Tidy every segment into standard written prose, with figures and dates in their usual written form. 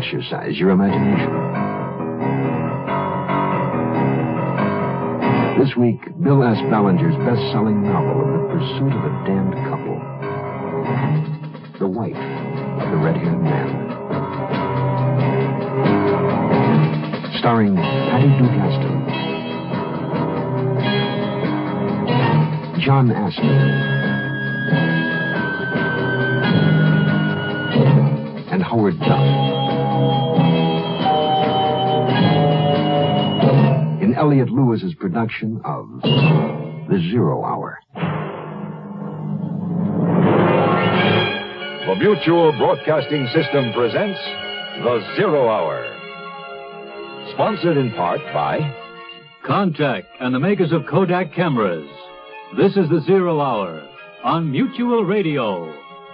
exercise your imagination. This week, Bill S. Ballinger's best-selling novel of The Pursuit of a Damned Couple. The Wife of the Red-Haired Man. Starring Patty Duke-Aston, John Astin, and Howard Duff. In Elliot Lewis's production of The Zero Hour. The Mutual Broadcasting System presents The Zero Hour. Sponsored in part by Contact and the makers of Kodak cameras. This is The Zero Hour on Mutual Radio.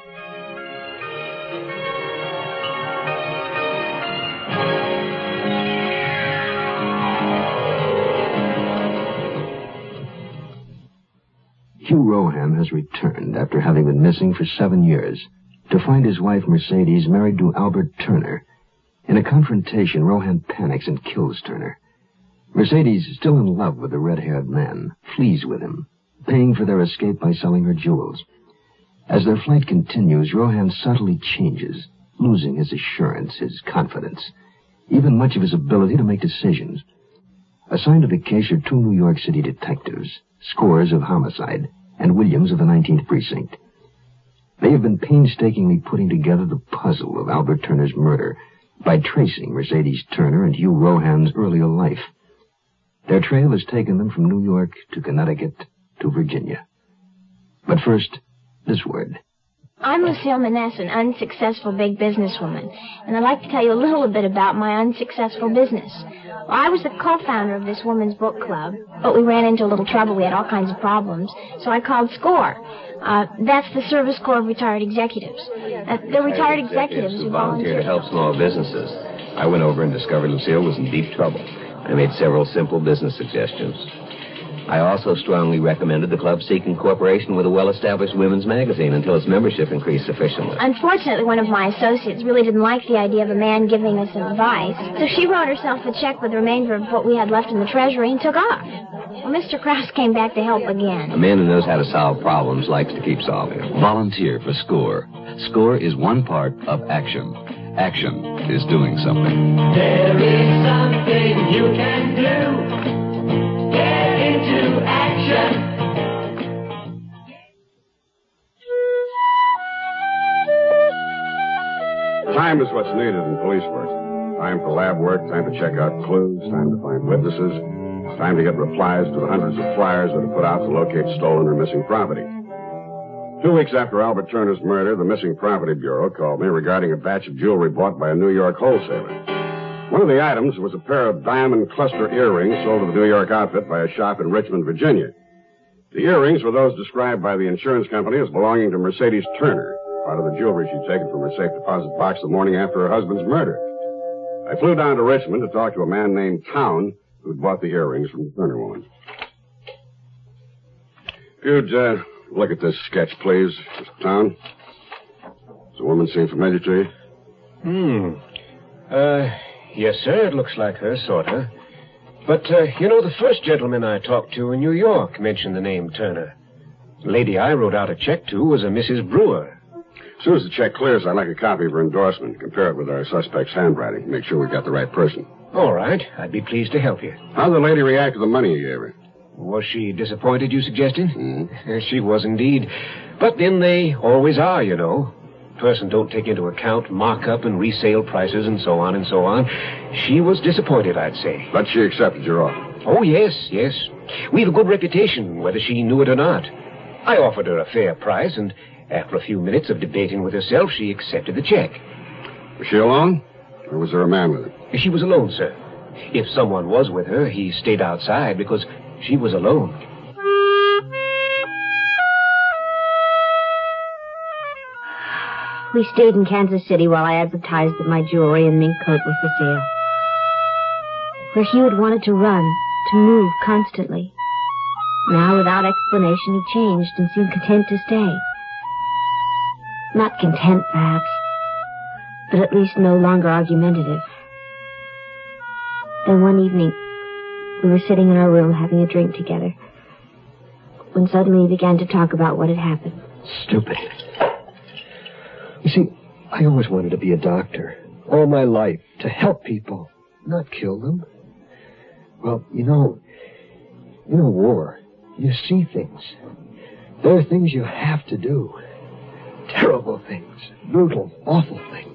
Hugh Rohan has returned after having been missing for 7 years to find his wife Mercedes married to Albert Turner. In a confrontation, Rohan panics and kills Turner. Mercedes, still in love with the red-haired man, flees with him, paying for their escape by selling her jewels. As their flight continues, Rohan subtly changes, losing his assurance, his confidence, even much of his ability to make decisions. Assigned to the case are 2 New York City detectives, Scores of homicide, and Williams of the 19th Precinct. They have been painstakingly putting together the puzzle of Albert Turner's murder by tracing Mercedes Turner and Hugh Rohan's earlier life. Their trail has taken them from New York to Connecticut to Virginia. But first, this word. I'm Lucille Maness, an unsuccessful big businesswoman, and I'd like to tell you a little bit about my unsuccessful business. Well, I was the co-founder of this women's book club, but we ran into a little trouble. We had all kinds of problems, so I called SCORE. That's the Service Corps of Retired Executives. They're retired executives who volunteer to help small businesses. I went over and discovered Lucille was in deep trouble. I made several simple business suggestions. I also strongly recommended the club seek incorporation with a well-established women's magazine until its membership increased sufficiently. Unfortunately, one of my associates really didn't like the idea of a man giving us advice, so she wrote herself a check with the remainder of what we had left in the treasury and took off. Well, Mr. Krause came back to help again. A man who knows how to solve problems likes to keep solving them. Volunteer for SCORE. SCORE is one part of action. Action is doing something. There is something you can do. Get into action. Time is what's needed in police work. Time for lab work, time to check out clues, time to find witnesses, time to get replies to the hundreds of flyers that are put out to locate stolen or missing property. 2 weeks after Albert Turner's murder, the Missing Property Bureau called me regarding a batch of jewelry bought by a New York wholesaler. One of the items was a pair of diamond cluster earrings sold to the New York outfit by a shop in Richmond, Virginia. The earrings were those described by the insurance company as belonging to Mercedes Turner, part of the jewelry she'd taken from her safe deposit box the morning after her husband's murder. I flew down to Richmond to talk to a man named Town who'd bought the earrings from the Turner woman. You'd, look at this sketch, please, Mr. Town. Does the woman seem familiar to you? Yes, sir, it looks like her, sort of. But, the first gentleman I talked to in New York mentioned the name Turner. The lady I wrote out a check to was a Mrs. Brewer. As soon as the check clears, I'd like a copy of her endorsement. Compare it with our suspect's handwriting. Make sure we've got the right person. All right. I'd be pleased to help you. How'd the lady react to the money you gave her? Was she disappointed, you suggested? She was indeed. But then they always are, you know. Person don't take into account markup and resale prices and so on and so on. She was disappointed, I'd say. But she accepted your offer. Oh, yes. We've a good reputation, whether she knew it or not. I offered her a fair price, and after a few minutes of debating with herself, she accepted the check. Was she alone? Or was there a man with her? She was alone, sir. If someone was with her, he stayed outside because she was alone. We stayed in Kansas City while I advertised that my jewelry and mink coat were for sale. Where Hugh had wanted to run, to move constantly. Now, without explanation, he changed and seemed content to stay. Not content, perhaps, but at least no longer argumentative. Then one evening, we were sitting in our room having a drink together, when suddenly he began to talk about what had happened. Stupid. You see, I always wanted to be a doctor. All my life. To help people. Not kill them. Well, you know, war. You see things. There are things you have to do. Terrible things. Brutal, awful things.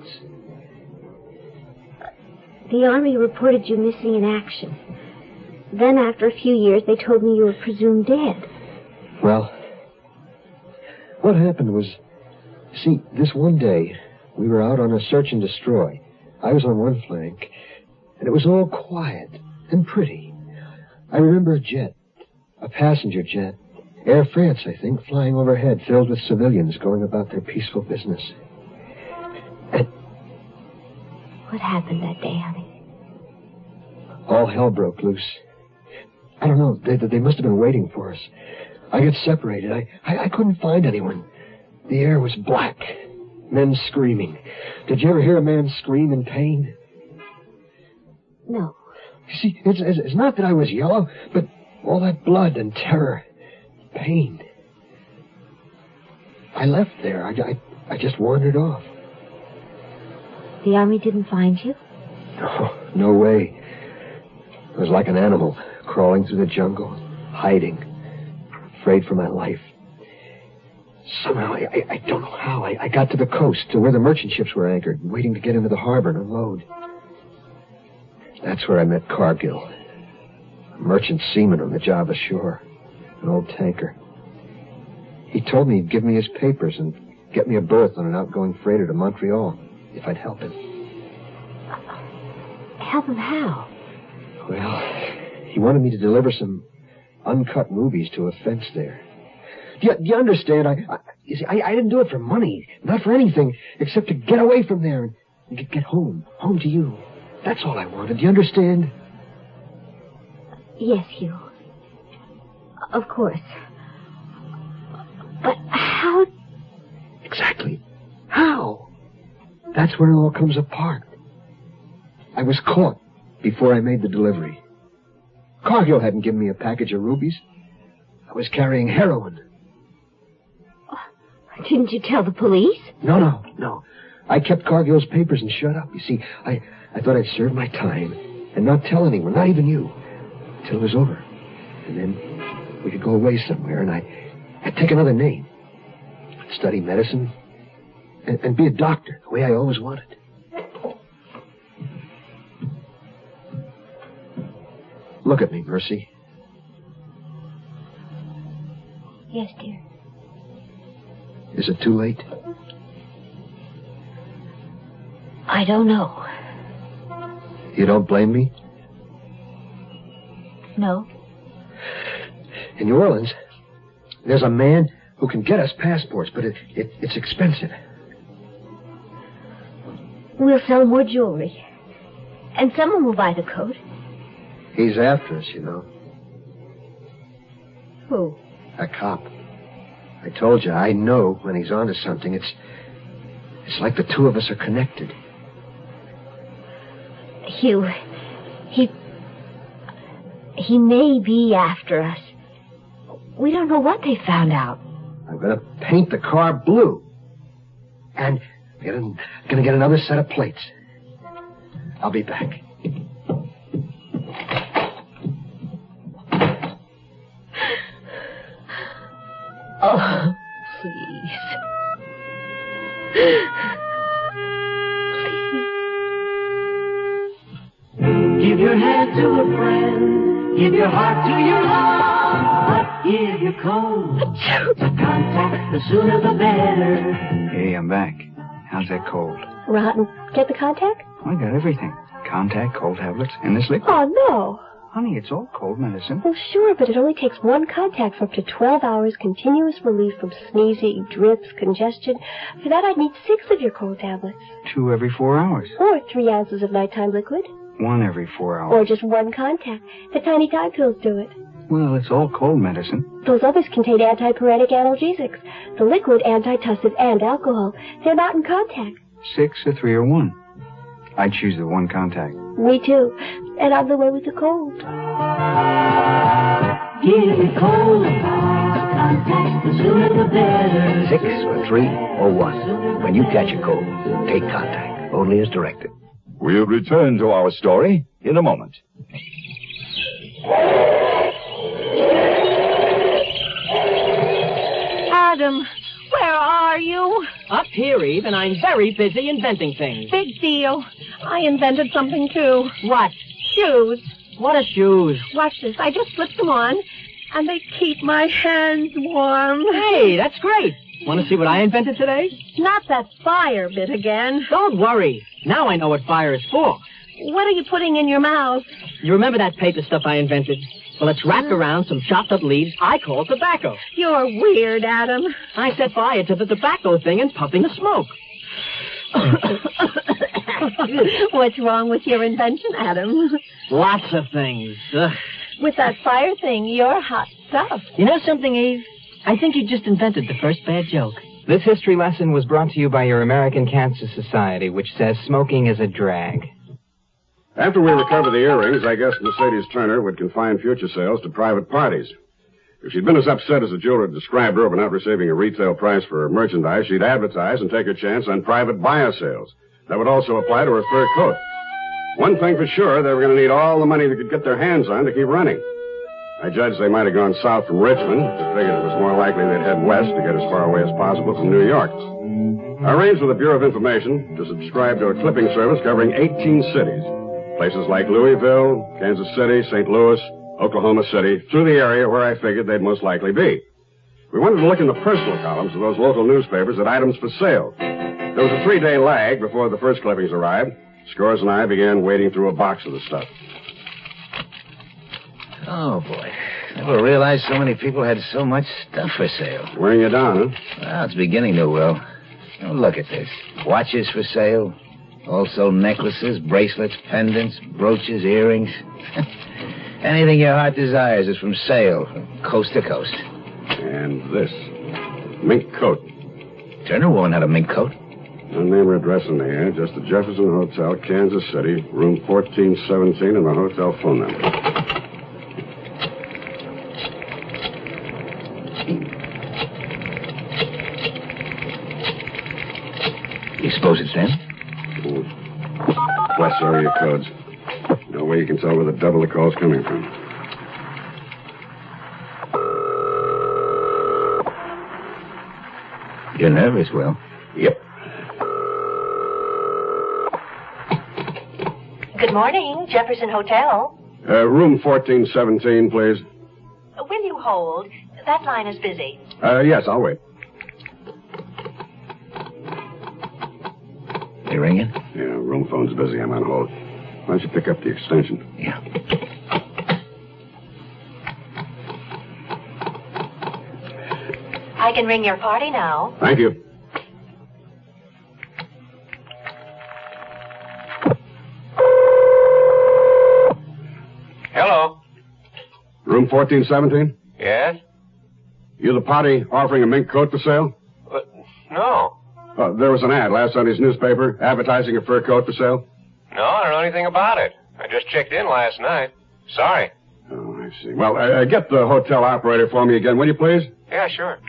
The Army reported you missing in action. Then, after a few years, they told me you were presumed dead. Well, what happened was, see, this one day, we were out on a search and destroy. I was on one flank, and it was all quiet and pretty. I remember a jet, a passenger jet, Air France, I think, flying overhead, filled with civilians going about their peaceful business. And what happened that day, honey? All hell broke loose. I don't know, they must have been waiting for us. I got separated. I couldn't find anyone. The air was black. Men screaming. Did you ever hear a man scream in pain? No. You see, it's not that I was yellow, but all that blood and terror, pain. I left there. I just wandered off. The Army didn't find you? No way. I was like an animal, crawling through the jungle, hiding, afraid for my life. Somehow, I don't know how, I got to the coast, to where the merchant ships were anchored, waiting to get into the harbor and unload. That's where I met Cargill, a merchant seaman on the job ashore, an old tanker. He told me he'd give me his papers and get me a berth on an outgoing freighter to Montreal, if I'd help him. Help him how? Well, he wanted me to deliver some uncut movies to a fence there. Do you understand? I didn't do it for money, not for anything, except to get away from there and get home to you. That's all I wanted. Do you understand? Yes, Hugh. Of course. But how? Exactly. How? That's where it all comes apart. I was caught before I made the delivery. Cargill hadn't given me a package of rubies. I was carrying heroin. Didn't you tell the police? No. I kept Cargill's papers and shut up. You see, I thought I'd serve my time and not tell anyone, not even you, until it was over. And then we could go away somewhere, and I'd take another name. I'd study medicine and be a doctor, the way I always wanted. Look at me, Mercy. Yes, dear. Is it too late? I don't know. You don't blame me? No. In New Orleans, there's a man who can get us passports, but it's expensive. We'll sell more jewelry. And someone will buy the coat. He's after us, you know. Who? A cop. I told you, I know when he's onto something. It's like the two of us are connected. Hugh, he may be after us. We don't know what they found out. I'm going to paint the car blue. And I'm going to get another set of plates. I'll be back. Oh, please. Give your hand to a friend. Give your heart to your heart. But if you're cold, to contact, the sooner the better. Hey, I'm back. How's that cold? Rotten. Get the contact? I got everything. Contact, cold tablets, and this liquid. Oh, no. Honey, it's all cold medicine. Well, sure, but it only takes one contact for up to 12 hours continuous relief from sneezing, drips, congestion. For that, I'd need 6 of your cold tablets. 2 every 4 hours. Or 3 ounces of nighttime liquid. 1 every 4 hours. Or just 1 contact. The tiny Tide pills do it. Well, it's all cold medicine. Those others contain antipyretic analgesics. The liquid, antitussive, and alcohol. They're not in contact. 6, a 3, or 1. I choose the 1 contact. Me too. And I'm the one with the cold. Give it cold contact, the sooner the better. 6 or 3 or 1. When you catch a cold, take contact. Only as directed. We'll return to our story in a moment. Adam, where are you? Up here, Eve, and I'm very busy inventing things. Big deal. I invented something, too. What? Shoes. What are shoes? Watch this. I just slip them on, and they keep my hands warm. Hey, that's great. Want to see what I invented today? Not that fire bit again. Don't worry. Now I know what fire is for. What are you putting in your mouth? You remember that paper stuff I invented? Well, it's wrapped around some chopped up leaves I call tobacco. You're weird, Adam. I set fire to the tobacco thing and puffing the smoke. What's wrong with your invention, Adam? Lots of things. With that fire thing, you're hot stuff. You know something, Eve? I think you just invented the first bad joke. This history lesson was brought to you by your American Cancer Society, which says smoking is a drag. After we recover the earrings, I guess Mercedes Turner would confine future sales to private parties. If she'd been as upset as the jeweler described her over not receiving a retail price for her merchandise, she'd advertise and take her chance on private buyer sales. That would also apply to her fur coat. One thing for sure, they were going to need all the money they could get their hands on to keep running. I judged they might have gone south from Richmond. I figured it was more likely they'd head west to get as far away as possible from New York. I arranged with the Bureau of Information to subscribe to a clipping service covering 18 cities. Places like Louisville, Kansas City, St. Louis, Oklahoma City, through the area where I figured they'd most likely be. We wanted to look in the personal columns of those local newspapers at items for sale. There was a 3-day lag before the first clippings arrived. Scores and I began wading through a box of the stuff. Oh, boy. Never realized so many people had so much stuff for sale. Wearing you down, huh? Well, it's beginning to, Will. Now, look at this. Watches for sale. Also necklaces, bracelets, pendants, brooches, earrings. Anything your heart desires is from sale, from coast to coast. And this. Mink coat. Turner woman had a mink coat. No name or address in the air, just the Jefferson Hotel, Kansas City, room 1417, and the hotel phone number. You suppose it's them? West area codes. No way you can tell where the double the call's coming from. You're nervous, Will? Yep. Good morning, Jefferson Hotel. Room 1417, please. Will you hold? That line is busy. Yes, I'll wait. You ringing? Yeah, room phone's busy. I'm on hold. Why don't you pick up the extension? Yeah. I can ring your party now. Thank you. Hello. Room 1417? Yes? You the party offering a mink coat for sale? No. There was an ad last Sunday's newspaper advertising a fur coat for sale. No, I don't know anything about it. I just checked in last night. Sorry. Oh, I see. Well, get the hotel operator for me again, will you, please? Yeah, sure.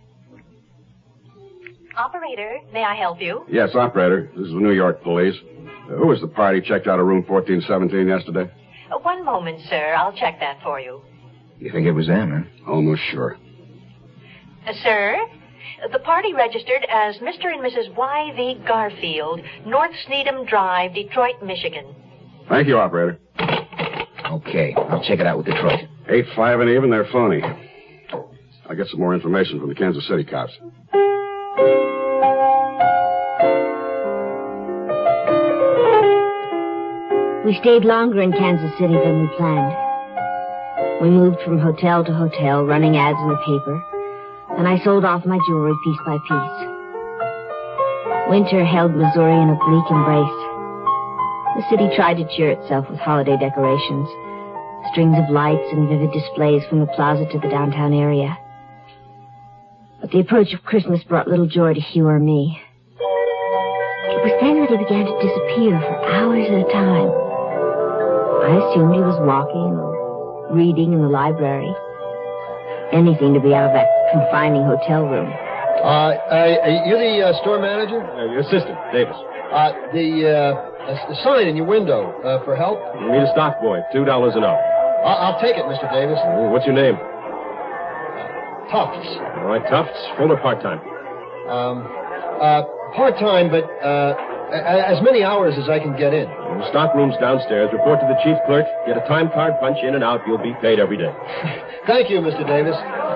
Operator, may I help you? Yes, operator. This is the New York police. Who was the party checked out of room 1417 yesterday? One moment, sir. I'll check that for you. You think it was them, huh? Almost sure. Sir, the party registered as Mr. and Mrs. Y.V. Garfield, North Sneedham Drive, Detroit, Michigan. Thank you, operator. Okay, I'll check it out with Detroit. 8-5 and even, they're phony. I'll get some more information from the Kansas City cops. We stayed longer in Kansas City than we planned. We moved from hotel to hotel, running ads in the paper, and I sold off my jewelry piece by piece. Winter held Missouri in a bleak embrace. The city tried to cheer itself with holiday decorations, strings of lights and vivid displays from the plaza to the downtown area. But the approach of Christmas brought little joy to Hugh or me. It was then that he began to disappear for hours at a time. I assumed he was walking or reading in the library. Anything to be out of that confining hotel room. You the store manager? Your assistant, Davis. The sign in your window for help? You need a stock boy, $2 an hour. I'll take it, Mr. Davis. What's your name? Tufts. All right, Tufts. Full or part-time? Part-time, but as many hours as I can get in. The stock room's downstairs. Report to the chief clerk. Get a time card, punch in and out. You'll be paid every day. Thank you, Mr. Davis.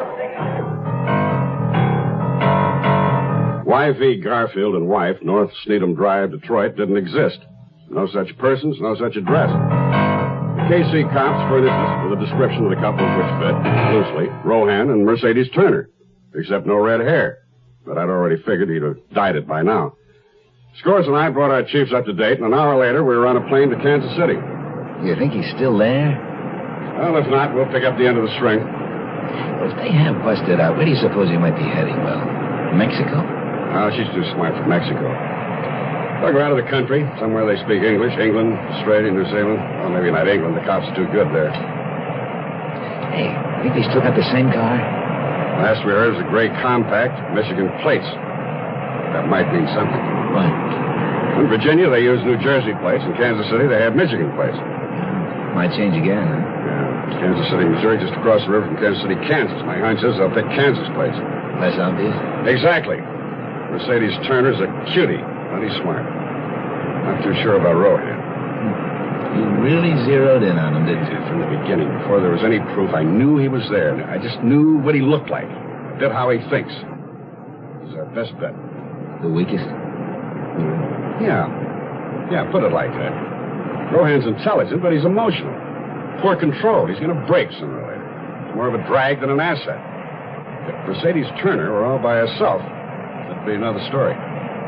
Y.V. Garfield and wife, North Sneedham Drive, Detroit, didn't exist. No such persons, no such address. The KC cops furnished us with a description of the couple which fit, loosely, Rohan and Mercedes Turner, except no red hair. But I'd already figured he'd have dyed it by now. Scores and I brought our chiefs up to date, and an hour later we were on a plane to Kansas City. You think he's still there? Well, if not, we'll pick up the end of the string. Well, if they have busted out, where do you suppose he might be heading, Will? Mexico? Oh, she's too smart for Mexico. They'll go out of the country, somewhere they speak English, England, Australia, New Zealand. Well, maybe not England. The cops are too good there. Hey, think they still got the same car? Last we heard was a gray compact, Michigan plates. That might mean something. What? In Virginia, they use New Jersey plates. In Kansas City, they have Michigan plates. Might change again, huh? Yeah. Kansas City, Missouri, just across the river from Kansas City, Kansas. My hunch is they'll pick Kansas plates. Less obvious? Exactly. Mercedes Turner's a cutie. Plenty smart. Not too sure about Rohan. You really zeroed in on him, didn't you? From the beginning, before there was any proof, I knew he was there. I just knew what he looked like. A bit how he thinks. He's our best bet. The weakest? Yeah. Yeah, put it like that. Rohan's intelligent, but he's emotional. Poor control. He's going to break sooner or later. It's more of a drag than an asset. If Mercedes Turner were all by herself, that'd be another story.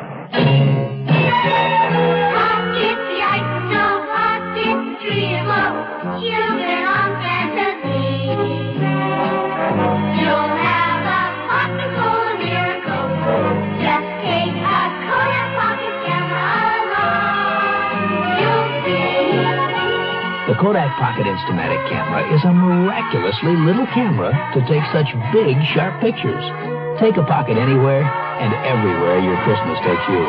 The Kodak Pocket Instamatic camera is a miraculously little camera to take such big, sharp pictures. Take a pocket anywhere and everywhere your Christmas takes you.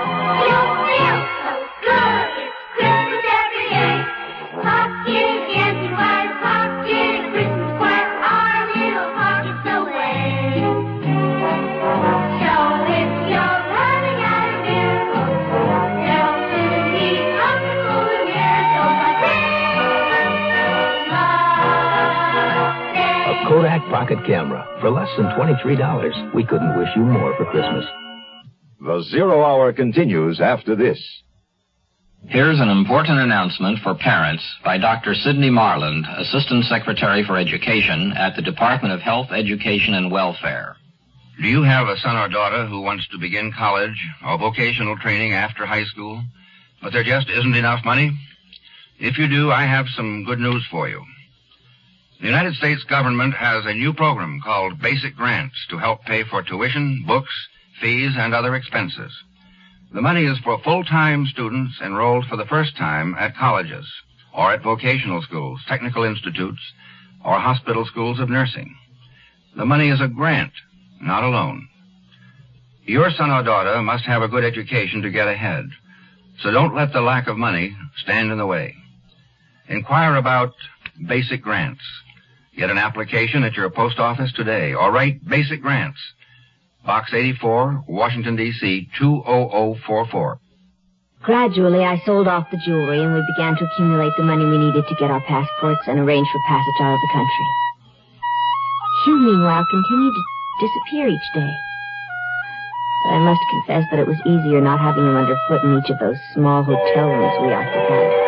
Kodak Pocket Camera. For less than $23, we couldn't wish you more for Christmas. The Zero Hour continues after this. Here's an important announcement for parents by Dr. Sidney Marland, Assistant Secretary for Education at the Department of Health, Education, and Welfare. Do you have a son or daughter who wants to begin college or vocational training after high school, but there just isn't enough money? If you do, I have some good news for you. The United States government has a new program called Basic Grants to help pay for tuition, books, fees, and other expenses. The money is for full-time students enrolled for the first time at colleges or at vocational schools, technical institutes, or hospital schools of nursing. The money is a grant, not a loan. Your son or daughter must have a good education to get ahead, so don't let the lack of money stand in the way. Inquire about Basic Grants. Get an application at your post office today, or write Basic Grants, Box 84, Washington, D.C., 20044. Gradually, I sold off the jewelry, and we began to accumulate the money we needed to get our passports and arrange for passage out of the country. Hugh, meanwhile, continued to disappear each day. But I must confess that it was easier not having him underfoot in each of those small hotel rooms we occupied.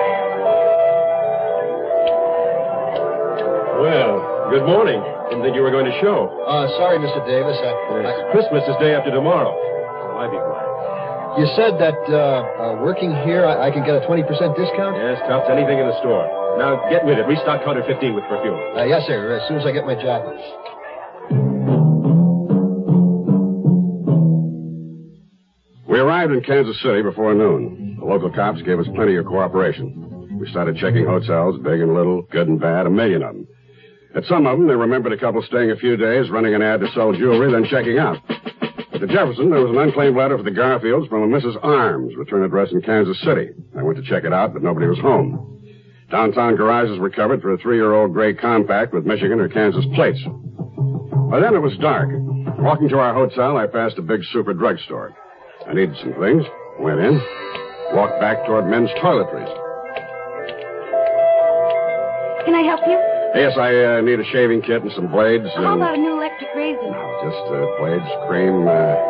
Well, good morning. Didn't think you were going to show. Sorry, Mr. Davis. Christmas is day after tomorrow. I'll be glad. You said that working here, I can get a 20% discount? Yes, Tufts, anything in the store. Now, get with it. Restock counter 15 with perfume. Yes, sir, as soon as I get my jacket. We arrived arrived in Kansas City before noon. The local cops gave us plenty of cooperation. We started checking hotels, big and little, good and bad, 1 million of them. At some of them, they remembered a couple staying a few days, running an ad to sell jewelry, then checking out. At the Jefferson, there was an unclaimed letter for the Garfields from a Mrs. Arms, return address in Kansas City. I went to check it out, but nobody was home. Downtown garages were covered for a 3-year-old gray compact with Michigan or Kansas plates. By then, it was dark. Walking to our hotel, I passed a big super drugstore. I needed some things, went in, walked back toward men's toiletries. Can I help you? Yes, I need a shaving kit and some blades. How about a new electric razor? Just blades, cream,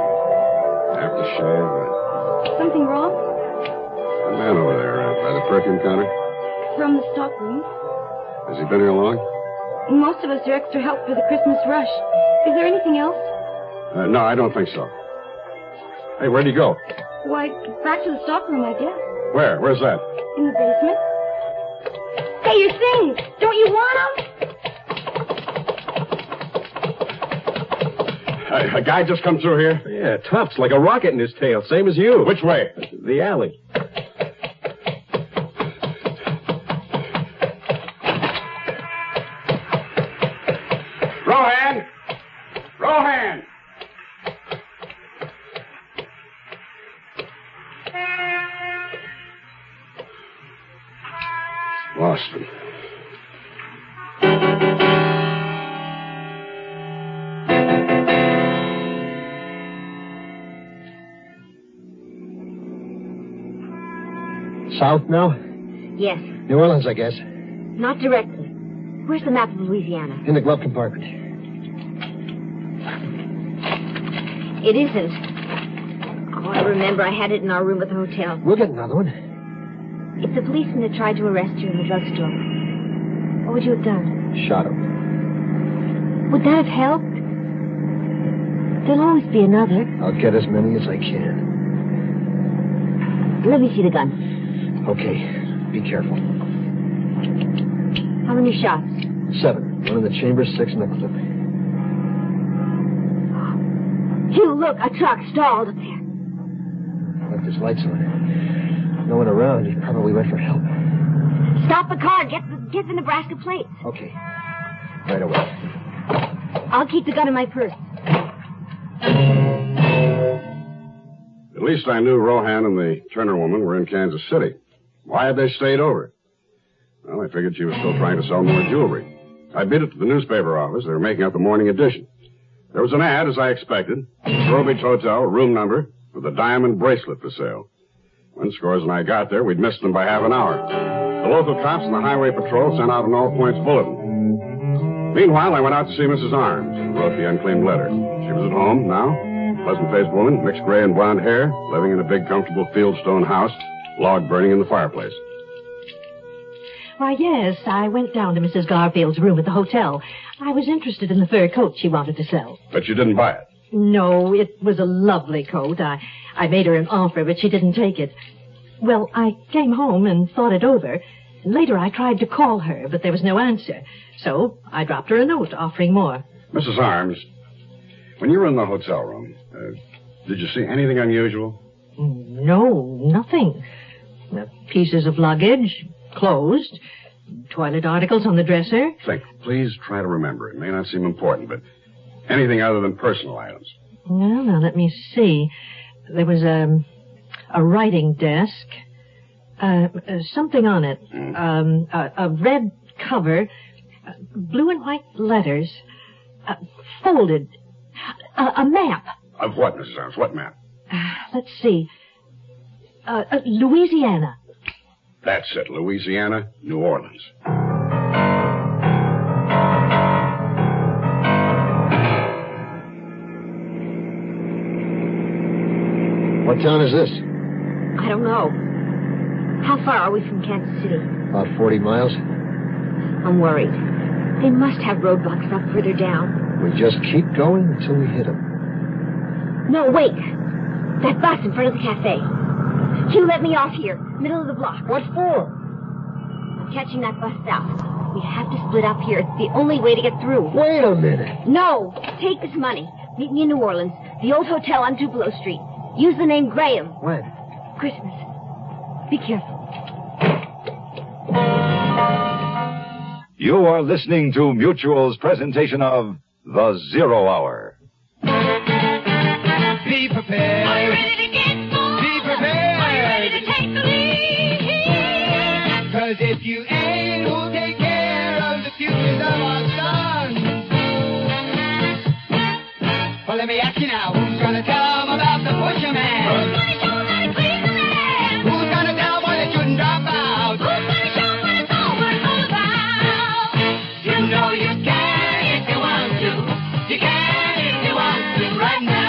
aftershave. Something wrong? A man over there by the perfume counter. From the stockroom. Has he been here long? Most of us are extra help for the Christmas rush. Is there anything else? No, I don't think so. Hey, where'd he go? Why, back to the stockroom, I guess. Where? Where's that? In the basement. Hey, your things! Don't you want them? A guy just come through here? Yeah, tops like a rocket in his tail, same as you. Which way? The alley. Rohan! Rohan! Lost him. South now? Yes. New Orleans, I guess. Not directly. Where's the map of Louisiana? In the glove compartment. It isn't. Oh, I remember I had it in our room at the hotel. We'll get another one. If the policeman had tried to arrest you in the drugstore, what would you have done? Shot him. Would that have helped? There'll always be another. I'll get as many as I can. Let me see the gun. Okay. Be careful. How many shots? 7. 1 in the chamber, 6 in the clip. Hugh, look, a truck stalled up there. Left his lights on. No one around. He probably went for help. Stop the car. Get the Nebraska plates. Okay. Right away. I'll keep the gun in my purse. At least I knew Rohan and the Turner woman were in Kansas City. Why had they stayed over? Well, I figured she was still trying to sell more jewelry. I beat it to the newspaper office. They were making up the morning edition. There was an ad, as I expected. Shore Beach Hotel, room number, with a diamond bracelet for sale. When Scores and I got there, we'd missed them by half an hour. The local cops and the highway patrol sent out an all-points bulletin. Meanwhile, I went out to see Mrs. Arms, who wrote the unclaimed letter. She was at home now. Pleasant-faced woman, mixed gray and blonde hair, living in a big, comfortable fieldstone house, log burning in the fireplace. Why, yes, I went down to Mrs. Garfield's room at the hotel. I was interested in the fur coat she wanted to sell. But you didn't buy it? No, it was a lovely coat. I made her an offer, but she didn't take it. Well, I came home and thought it over. Later, I tried to call her, but there was no answer. So I dropped her a note offering more. Mrs. Arms, when you were in the hotel room, did you see anything unusual? No, nothing. Pieces of luggage, clothes, toilet articles on the dresser. Think. Please try to remember. It may not seem important, but anything other than personal items. Well, now, let me see. There was a writing desk, something on it, a red cover, blue and white letters, folded, a map. Of what, Mrs. Arms? What map? Let's see. Louisiana. That's it. Louisiana, New Orleans. What town is this? I don't know. How far are we from Kansas City? About 40 miles. I'm worried. They must have roadblocks up further down. We just keep going until we hit them. No, wait. That bus in front of the cafe. Hugh, let me off here. Middle of the block. What for? I'm catching that bus south. We have to split up here. It's the only way to get through. Wait a minute. No. Take this money. Meet me in New Orleans. The old hotel on Tupelo Street. Use the name Graham. When? Christmas. Be careful. You are listening to Mutual's presentation of The Zero Hour. Be prepared. Are you ready to get more? Be prepared. Are you ready to take the lead? 'Cause if you ain't, who'll take care of the futures of our sons? Well, let me ask you now, who's gonna tell them about the pusher man? Who's gonna show them how to please the man? Who's gonna tell them why they shouldn't drop out? Who's gonna show them what it's all about? You know you can if you want to. You can if you want to right now.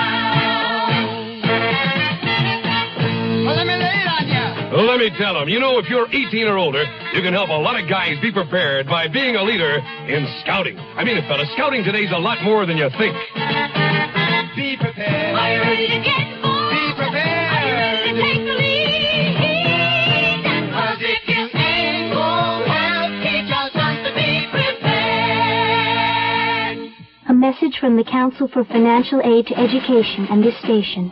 Well, let me lay it on you. Well, let me tell them, if you're 18 or older, you can help a lot of guys be prepared by being a leader in scouting. I mean it, fella, scouting today's a lot more than you think. Be prepared. Are you ready to get more? Be prepared. Are you ready to take the lead? 'Cause if you ain't, we'll help teach our sons to be prepared. A message from the Council for Financial Aid to Education and this station.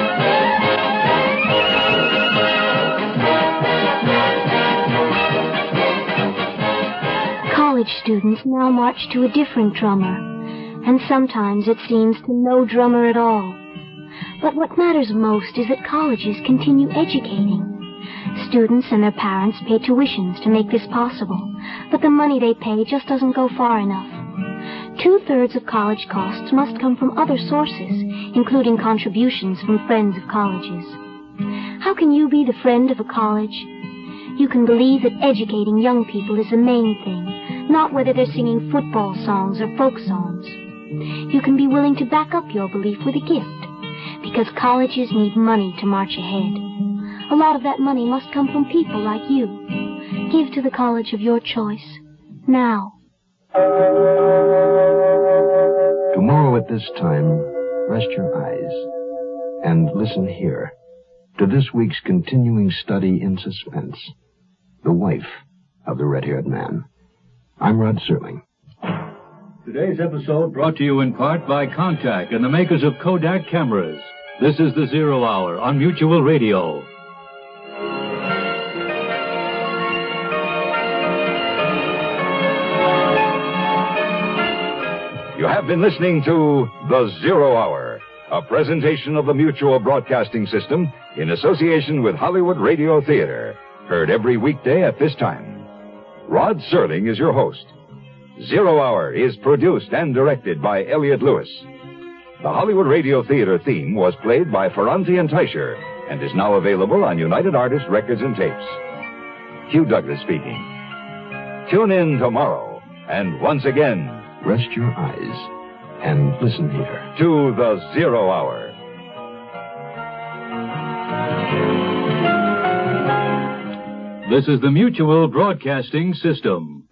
College students now march to a different drummer, and sometimes it seems to no drummer at all. But what matters most is that colleges continue educating. Students and their parents pay tuitions to make this possible, but the money they pay just doesn't go far enough. 2/3 of college costs must come from other sources, including contributions from friends of colleges. How can you be the friend of a college? You can believe that educating young people is the main thing, not whether they're singing football songs or folk songs. You can be willing to back up your belief with a gift, because colleges need money to march ahead. A lot of that money must come from people like you. Give to the college of your choice, now. Tomorrow at this time, rest your eyes and listen here to this week's continuing study in suspense, The Wife of the Red-Haired Man. I'm Rod Serling. Today's episode brought to you in part by Contact and the makers of Kodak cameras. This is The Zero Hour on Mutual Radio. You have been listening to The Zero Hour, a presentation of the Mutual Broadcasting System in association with Hollywood Radio Theater, heard every weekday at this time. Rod Serling is your host. Zero Hour is produced and directed by Elliott Lewis. The Hollywood Radio Theater theme was played by Ferranti and Teicher and is now available on United Artists Records and Tapes. Hugh Douglas speaking. Tune in tomorrow, and once again, rest your eyes and listen here to The Zero Hour. This is the Mutual Broadcasting System.